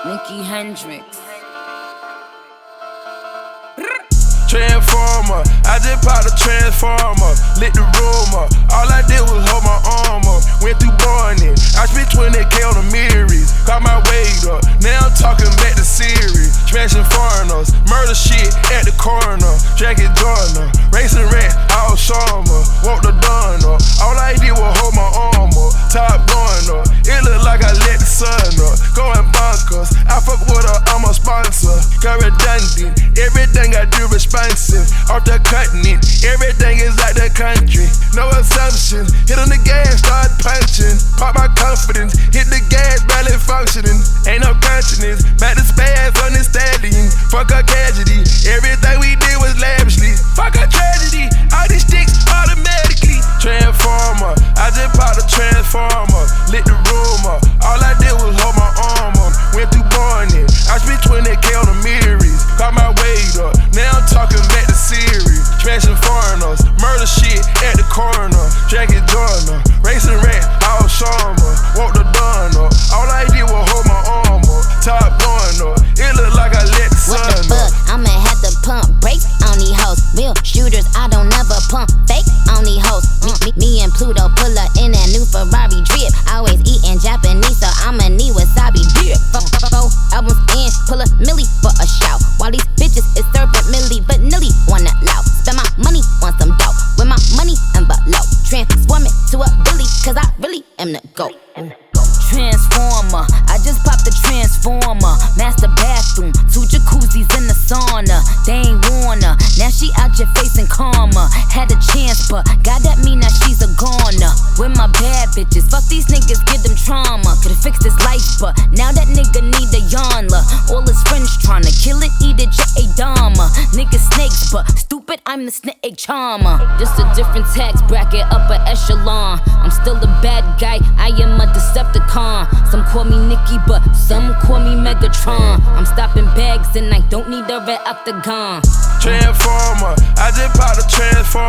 Nikki Hendrix. Transformer, I just popped a transformer, lit the room up. All I did was hold my arm up, went through Barney. I spent 20K on the Marys, got my weight up. Now I'm talking back to Siri, smashing foreigners, murder shit at the corner. Jackie Joyner, racing rat, all summer, walk the dawn up. All I did was hold my arm up, top going up. It look like I let the sun up, going bonkers. I fuck with her, I'm a sponsor. Got redundant, everything I do responsive. Off the continent, everything is like the country. No assumptions, hit on the gas, start punching. Pop my confidence, hit the gas, barely functioning. Ain't no consciousness, back to spaz on the stallion. Fuck a tragedy, everything we did was lavishly. Fuck a tragedy, all these sticks automatically. Transformer, I just popped a transformer, lit the room up. All I did was hold my arm up, went through Barney. I spent 20K on the Marys, got my weight up. Now I'm talking back to Siri, smashing foreigners, murder shit at the corner. Jackie Joyner, racing rat, all summer, walk the dawn up. All I did was hold my arm up, top going up. It look like I let the sun up. What the fuck? I'ma have to pump brakes on these hoes. Real shooters, I don't never pump fake on these hoes. Me and Pluto pull up in that new Ferrari drip. Always eating Japanese, so I'ma need wasabi dip. 4 albums in, pull a milli for a shout. While these bitches is serving milli, but nilly wanna loud. Spend my money on some dope, with my money envelope. Transform it to a Billy, cause I really am the GOAT. Transformer, I just popped the transformer. Master bathroom, 2 jacuzzis in the sauna. They ain't wanna, now she out your face and karma. Had a chance, but God that mean now she's a goner. With my bad bitches, fuck these niggas, give them trauma. Could've fixed his life, but now that nigga need a yarnla. All his friends tryna kill it, eat it, just a dama. Niggas snakes, but stupid, I'm the snake charmer. Just a different tax bracket, upper echelon. I'm still a bad guy, I am a Decepticon. Some call me Nikki, but some call me Megatron. I'm stopping bags and I don't need a red octagon. Transformer, I just popped a transformer.